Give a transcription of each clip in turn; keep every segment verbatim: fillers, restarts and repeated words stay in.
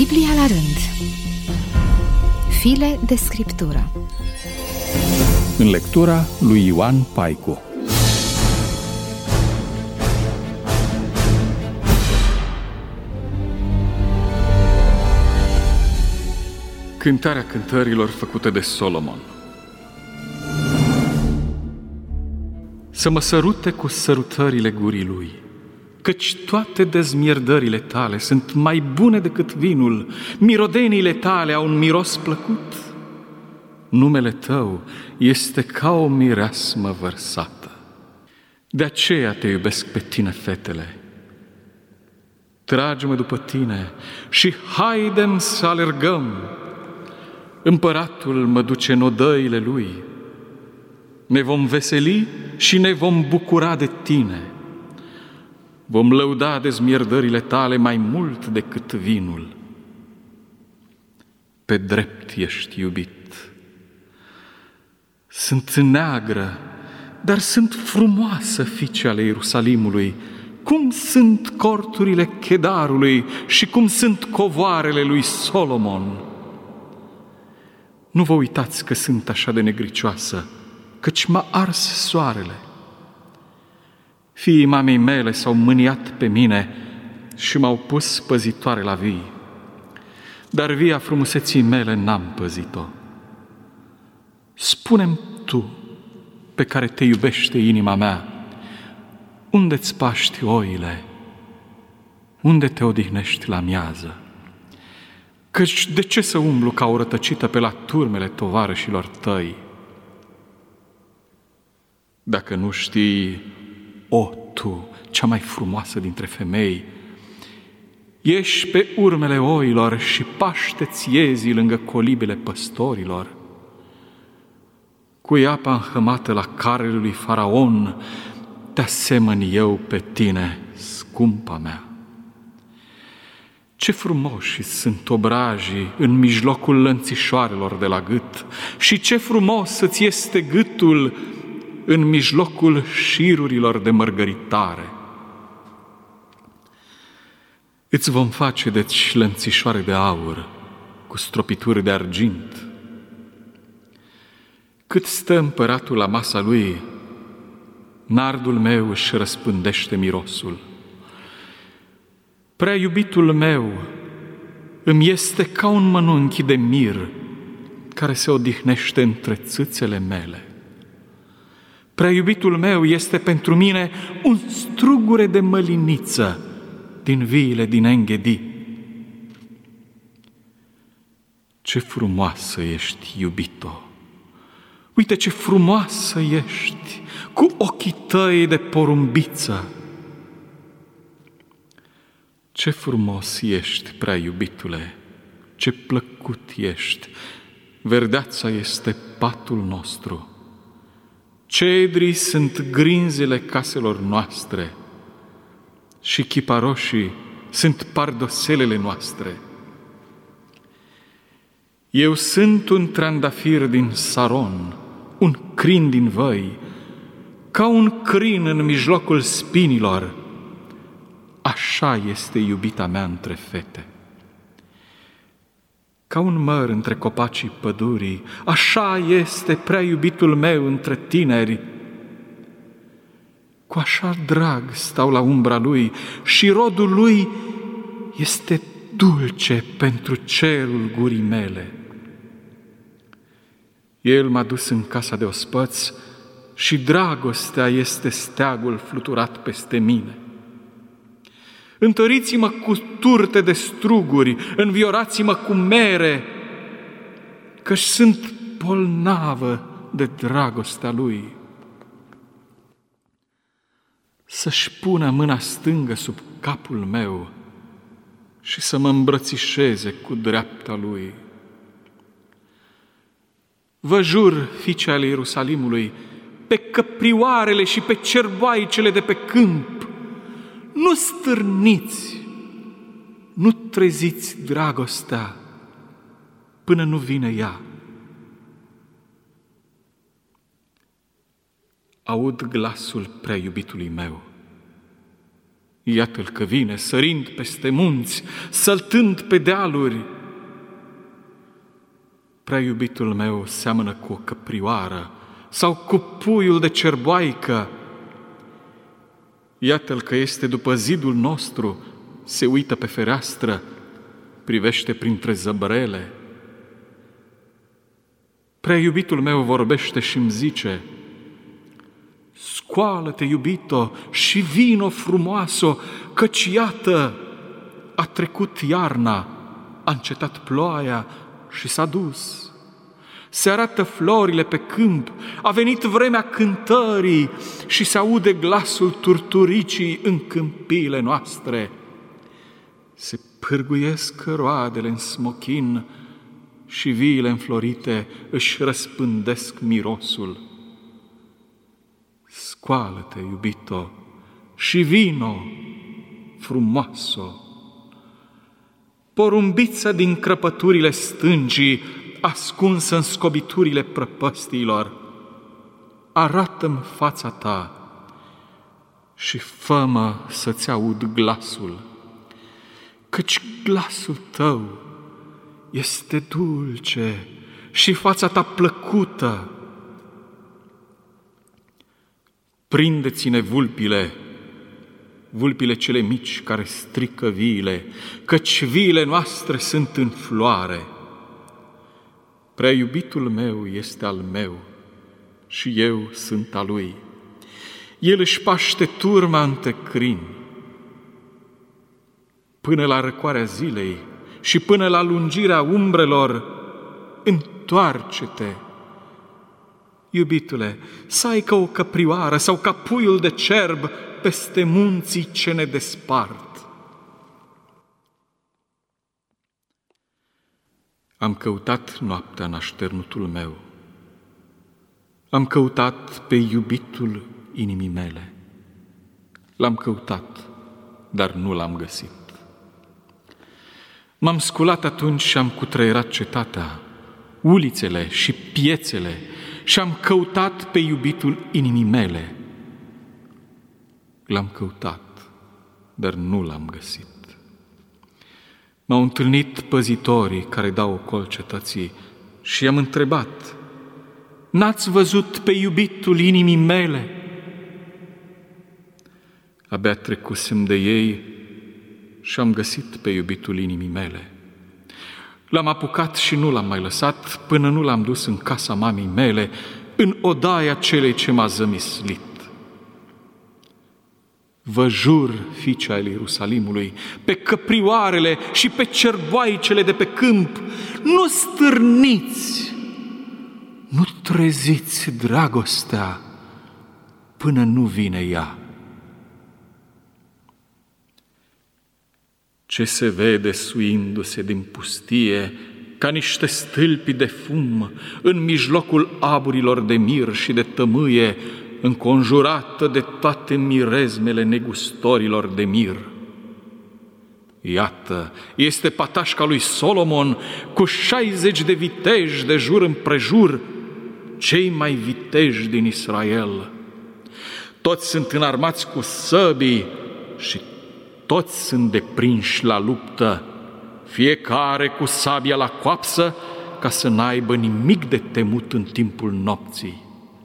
Biblia la rând. File de scriptură. În lectura lui Ioan Paicu. Cântarea cântărilor făcută de Solomon. Să mă sărute cu sărutările gurii lui, căci toate dezmierdările tale sunt mai bune decât vinul, mirodeniile tale au un miros plăcut. Numele tău este ca o mireasmă vărsată. De aceea te iubesc pe tine, fetele. Trage-mă după tine și haidem să alergăm. Împăratul mă duce în odăile lui. Ne vom veseli și ne vom bucura de tine. Vom lăuda dezmierdările tale mai mult decât vinul. Pe drept ești iubit. Sunt neagră, dar sunt frumoasă, fiice ale Ierusalimului, cum sunt corturile Chedarului și cum sunt covoarele lui Solomon. Nu vă uitați că sunt așa de negricioasă, căci m-a ars soarele. Fiii mamei mele s-au mâniat pe mine și m-au pus păzitoare la vii, dar via frumuseții mele n-am păzit-o. Spune-mi tu, pe care te iubește inima mea, unde-ți paști oile, unde te odihnești la miază? Căci de ce să umblu ca o rătăcită pe la turmele tovarășilor tăi? Dacă nu știi, o, tu, cea mai frumoasă dintre femei, ieși pe urmele oilor și paște-ți iezii lângă colibele păstorilor. Cu apa înhămată la carele lui Faraon, te asemăn eu pe tine, scumpa mea. Ce frumoși sunt obrajii în mijlocul lănțișoarelor de la gât și ce frumos îți este gâtul în mijlocul șirurilor de mărgăritare. Îți vom face deci lănțișoare de aur cu stropituri de argint. Cât stă împăratul la masa lui, nardul meu își răspândește mirosul. Prea iubitul meu îmi este ca un mănunchi de mir care se odihnește între țâțele mele. Prea iubitul meu este pentru mine un strugure de măliniță din viile din Enghedi. Ce frumoasă ești, iubito! Uite ce frumoasă ești, cu ochii tăi de porumbiță! Ce frumos ești, prea iubitule, ce plăcut ești! Verdeața este patul nostru. Cedrii sunt grinzile caselor noastre și chiparoșii sunt pardoselele noastre. Eu sunt un trandafir din Saron, un crin din văi, ca un crin în mijlocul spinilor. Așa este iubita mea între fete. Ca un măr între copacii pădurii, așa este prea iubitul meu între tineri. Cu așa drag stau la umbra lui și rodul lui este dulce pentru cerul gurii mele. El m-a dus în casa de ospăți și dragostea este steagul fluturat peste mine. Întăriți-mă cu turte de struguri, înviorați-mă cu mere, căci sunt bolnavă de dragostea lui. Să-și pună mâna stângă sub capul meu și să mă îmbrățișeze cu dreapta lui. Vă jur, fiice ale Ierusalimului, pe căprioarele și pe cerboaicele de pe câmp, nu stârniți, nu treziți dragostea până nu vine ea. Aud glasul prea iubitului meu. Iată-l că vine, sărind peste munți, săltând pe dealuri. Prea iubitul meu seamănă cu o căprioară sau cu puiul de cerboaică. Iată-l că este după zidul nostru, se uită pe fereastră, privește printre zăbrele. Prea iubitul meu vorbește și îmi zice: scoală-te, iubito, și vino frumoasă, căci iată, a trecut iarna, a încetat ploaia și s-a dus. Se arată florile pe câmp, a venit vremea cântării și se aude glasul turturicii în câmpiile noastre. Se pârguiesc roadele în smochin și viile înflorite își răspândesc mirosul. Scoală-te, iubito, și vino, frumoasă. Porumbița din crăpăturile stângii, ascunsă în scobiturile prăpăstiilor, arată-mi fața ta și fă-mă să-ți aud glasul, căci glasul tău este dulce și fața ta plăcută. Prinde-ți-ne vulpile, vulpile cele mici care strică viile, căci viile noastre sunt în floare. Prea iubitul meu este al meu și eu sunt al lui. El își paște turma în tecrin. Până la răcoarea zilei și până la lungirea umbrelor, întoarce-te. Iubitule, să ai ca o căprioară sau ca puiul de cerb peste munții ce ne despart. Am căutat noaptea în așternutul meu, am căutat pe iubitul inimii mele. L-am căutat, dar nu l-am găsit. M-am sculat atunci și am cutreierat cetatea, ulițele și piețele și am căutat pe iubitul inimii mele. L-am căutat, dar nu l-am găsit. M-au întâlnit păzitorii care dau ocol cetății și i-am întrebat: n-ați văzut pe iubitul inimii mele? Abia trecusem de ei și am găsit pe iubitul inimii mele. L-am apucat și nu l-am mai lăsat până nu l-am dus în casa mamei mele, în odaia celei ce m-a zămislit. Vă jur, fiice ale Ierusalimului, pe căprioarele și pe cerboaicele de pe câmp, nu stârniți, nu treziți dragostea până nu vine ea. Ce se vede suindu-se din pustie ca niște stâlpi de fum în mijlocul aburilor de mir și de tămâie, înconjurată de toate mirezmele negustorilor de mir. Iată, este patașca lui Solomon cu șaizeci de viteji de jur împrejur, cei mai viteji din Israel. Toți sunt înarmați cu săbii și toți sunt deprinși la luptă, fiecare cu sabia la coapsă, ca să n-aibă nimic de temut în timpul nopții.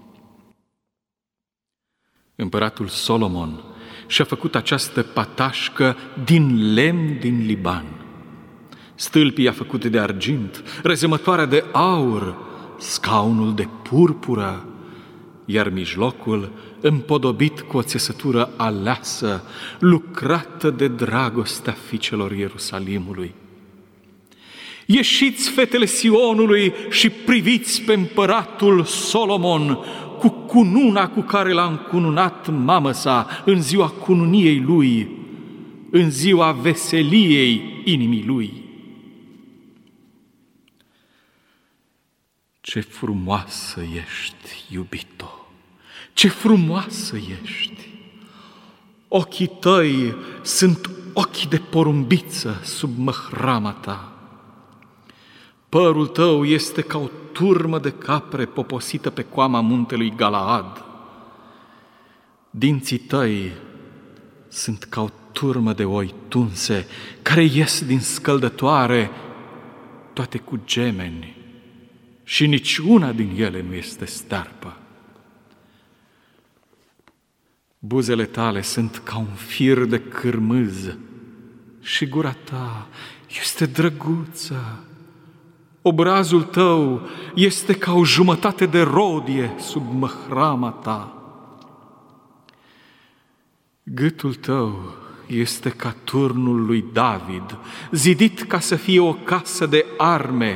Împăratul Solomon și-a făcut această patașcă din lemn din Liban. Stâlpii a făcut de argint, rezemătoarea de aur, scaunul de purpură, iar mijlocul împodobit cu o țesătură aleasă, lucrată de dragostea fiicelor Ierusalimului. Ieșiți, fetele Sionului, și priviți pe împăratul Solomon cu cununa cu care l-a încununat mamă sa în ziua cununiei lui, în ziua veseliei inimii lui. Ce frumoasă ești, iubito! Ce frumoasă ești! Ochii tăi sunt ochi de porumbiță sub măhrama ta. Părul tău este ca o turmă de capre poposită pe coama muntelui Galaad. Dinții tăi sunt ca o turmă de oi tunse, care ies din scăldătoare, toate cu gemeni, și nici una din ele nu este stearpă. Buzele tale sunt ca un fir de cârmâz și gura ta este drăguță. Obrazul tău este ca o jumătate de rodie sub măhrama ta. Gâtul tău este ca turnul lui David, zidit ca să fie o casă de arme.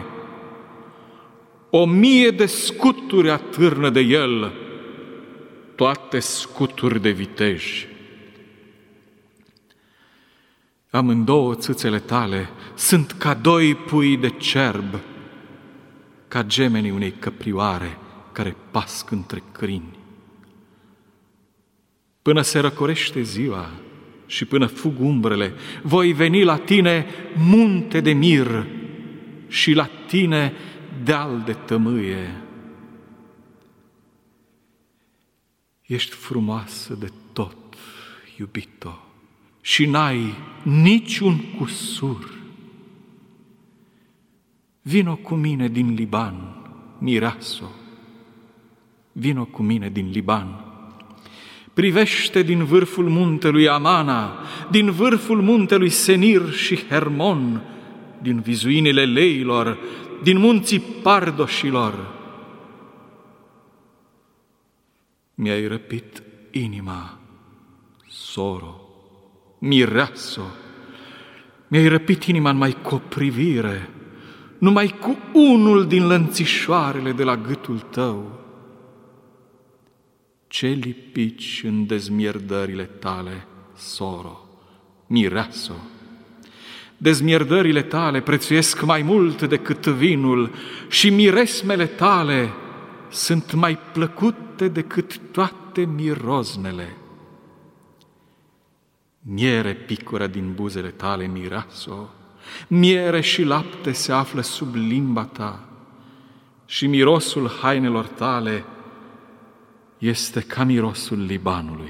O mie de scuturi atârnă de el, toate scuturi de viteji. Amândouă țâțele tale sunt ca doi pui de cerb, ca gemenii unei căprioare care pasc între crini. Până se răcorește ziua și până fug umbrele, voi veni la tine, munte de mir, și la tine, deal de tămâie. Ești frumoasă de tot, iubito, și n-ai niciun cusur. Vino cu mine din Liban, mireasă, vino cu mine din Liban. Privește din vârful muntelui Amana, din vârful muntelui Senir și Hermon, din vizuinile leilor, din munții Pardoșilor. Mi-ai răpit inima, soro, mireasă, mi-ai răpit inima numai cu o privire, numai cu unul din lănțișoarele de la gâtul tău. Ce lipici în dezmierdările tale, soro, mireasă! Dezmierdările tale prețuiesc mai mult decât vinul și miresmele tale sunt mai plăcute decât toate miroznele. Miere picură din buzele tale, mireasă, miere și lapte se află sub limba ta și mirosul hainelor tale este ca mirosul Libanului.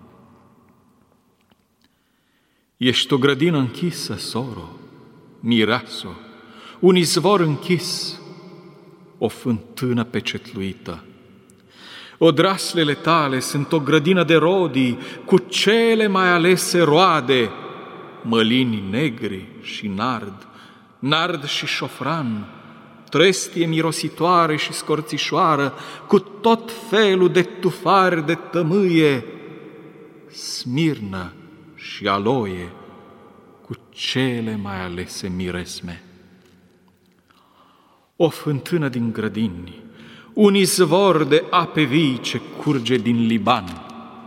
Ești o grădină închisă, soro, mireasă, un izvor închis, o fântână pecetluită. Odraslele tale sunt o grădină de rodii cu cele mai alese roade, mălini negri și nard, nard și șofran, trestie mirositoare și scorțișoară, cu tot felul de tufari de tămâie, smirnă și aloie, cu cele mai alese miresme. O fântână din grădini, un izvor de ape vii ce curge din Liban.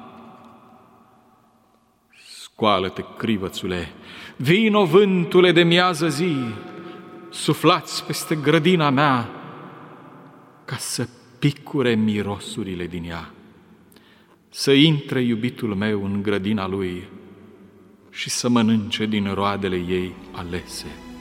Scoală-te, crivățule, vino vântule de miază zi, suflați peste grădina mea ca să picure mirosurile din ea, să intre iubitul meu în grădina lui și să mănânce din roadele ei alese.